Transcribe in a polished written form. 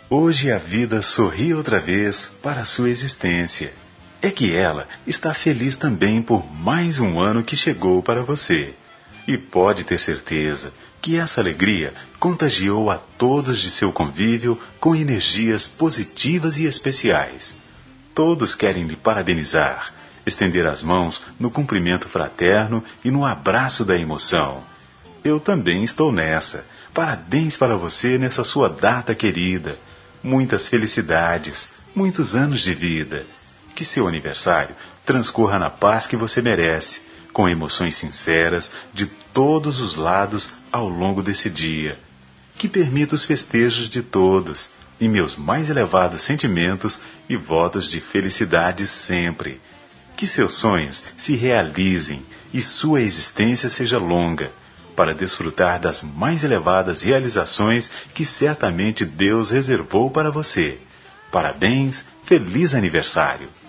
Hoje a vida sorri outra vez para a sua existência. É que ela está feliz também por mais um ano que chegou para você. E pode ter certeza que essa alegria contagiou a todos de seu convívio com energias positivas e especiais. Todos querem lhe parabenizar, estender as mãos no cumprimento fraterno e no abraço da emoção. Eu também estou nessa. Parabéns para você nessa sua data querida. Muitas felicidades, muitos anos de vida. Que seu aniversário transcorra na paz que você merece, com emoções sinceras de todos os lados ao longo desse dia. Que permita os festejos de todos e meus mais elevados sentimentos e votos de felicidade sempre. Que seus sonhos se realizem e sua existência seja longa, para desfrutar das mais elevadas realizações que certamente Deus reservou para você. Parabéns, feliz aniversário!